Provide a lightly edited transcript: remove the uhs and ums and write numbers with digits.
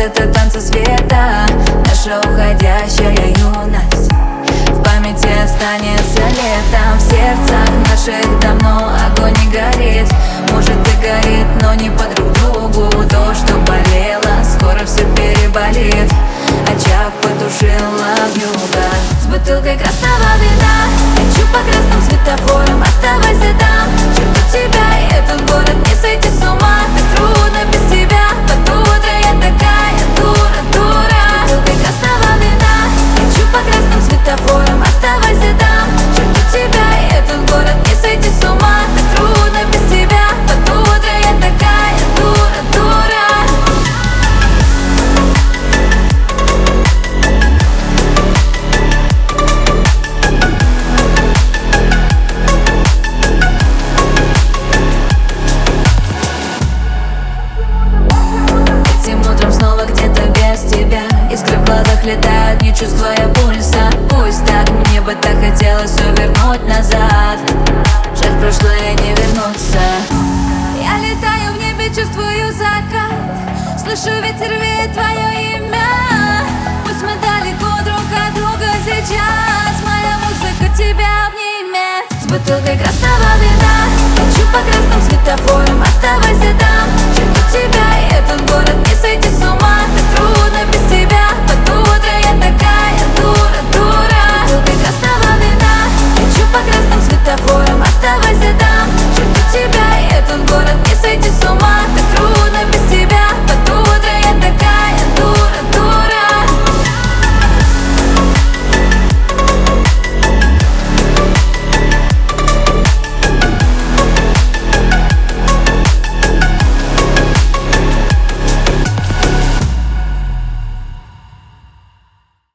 это танцы света, наша уходящая юность в памяти останется летом. В сердцах наших давно огонь не горит. Может и горит, но не по друг другу. То, что болело, скоро все переболит. Очаг потушила вьюга. С бутылкой красного вина хочу по красным светофорам, оставайся там. Жду тебя и этот город, не сойти с ума. Так трудно без тебя, под утро я такая дура, дура. С бутылкой красного вина хочу по красным светофорам, оставайся там. Жду тебя и этот город, не сойти с ума. Так трудно без тебя, под утро я такая дура, дура. Искры в глазах летают, не чувствуя пульса. Пусть так, мне бы так хотелось все вернуть назад. Жаль, в прошлое не вернуться. Я летаю в небе, чувствую закат. Слышу ветер, веет твое имя. Пусть мы далеко друг от друга сейчас, моя музыка тебя обнимет. С бутылкой красного вина хочу по красным светофорам, оставайся там.